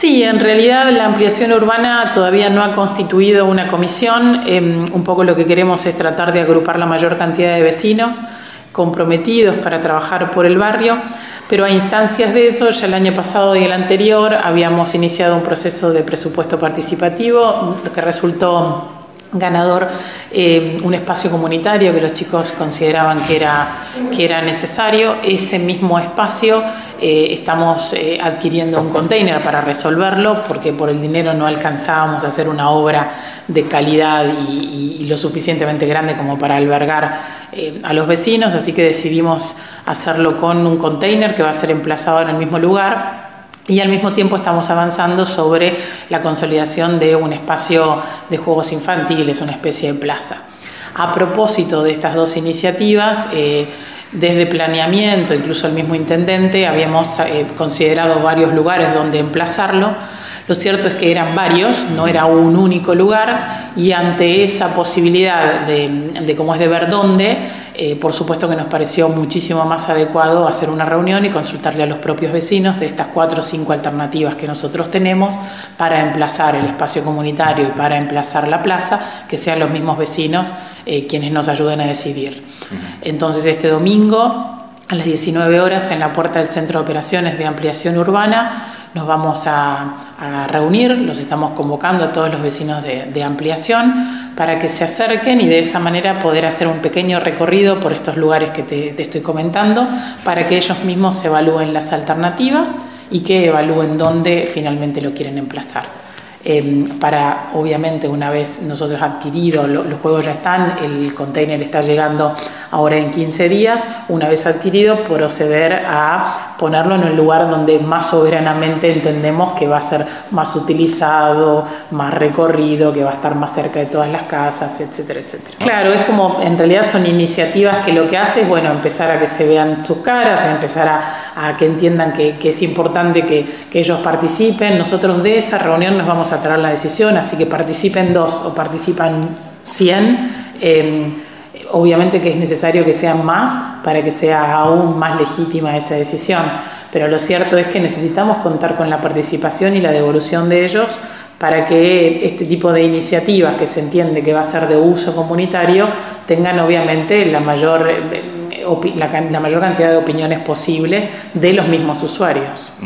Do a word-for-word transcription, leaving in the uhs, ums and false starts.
Sí, en realidad la ampliación urbana todavía no ha constituido una comisión. Eh, un poco lo que queremos es tratar de agrupar la mayor cantidad de vecinos comprometidos para trabajar por el barrio, pero a instancias de eso, ya el año pasado y el anterior habíamos iniciado un proceso de presupuesto participativo que resultó ganador eh, un espacio comunitario que los chicos consideraban que era, que era necesario. Ese mismo espacio eh, estamos eh, adquiriendo un container para resolverlo, porque por el dinero no alcanzábamos a hacer una obra de calidad y, y, y lo suficientemente grande como para albergar eh, a los vecinos, así que decidimos hacerlo con un container que va a ser emplazado en el mismo lugar. Y al mismo tiempo estamos avanzando sobre la consolidación de un espacio de juegos infantiles, una especie de plaza. A propósito de estas dos iniciativas, eh, desde planeamiento, incluso el mismo intendente, habíamos eh, considerado varios lugares donde emplazarlo. Lo cierto es que eran varios, no era un único lugar, y ante esa posibilidad de, de cómo es de ver dónde, eh, por supuesto que nos pareció muchísimo más adecuado hacer una reunión y consultarle a los propios vecinos de estas cuatro o cinco alternativas que nosotros tenemos para emplazar el espacio comunitario y para emplazar la plaza, que sean los mismos vecinos eh, quienes nos ayuden a decidir. Entonces este domingo a las diecinueve horas en la puerta del Centro de Operaciones de Ampliación Urbana nos vamos a, a reunir, los estamos convocando a todos los vecinos de, de ampliación para que se acerquen y de esa manera poder hacer un pequeño recorrido por estos lugares que te, te estoy comentando, para que ellos mismos evalúen las alternativas y que evalúen dónde finalmente lo quieren emplazar. Eh, para, obviamente, una vez nosotros adquiridos, lo, los juegos ya están, el container está llegando ahora en quince días, una vez adquirido, proceder a ponerlo en el lugar donde más soberanamente entendemos que va a ser más utilizado, más recorrido, que va a estar más cerca de todas las casas, etcétera, etcétera. Claro, es como, en realidad son iniciativas que lo que hace es, bueno, empezar a que se vean sus caras, empezar a, a que entiendan que, que es importante que, que ellos participen. Nosotros de esa reunión nos vamos a traer la decisión, así que participen dos o participan cien. Eh, obviamente que es necesario que sean más para que sea aún más legítima esa decisión, pero lo cierto es que necesitamos contar con la participación y la devolución de ellos para que este tipo de iniciativas, que se entiende que va a ser de uso comunitario, tengan obviamente la mayor, la, la mayor cantidad de opiniones posibles de los mismos usuarios.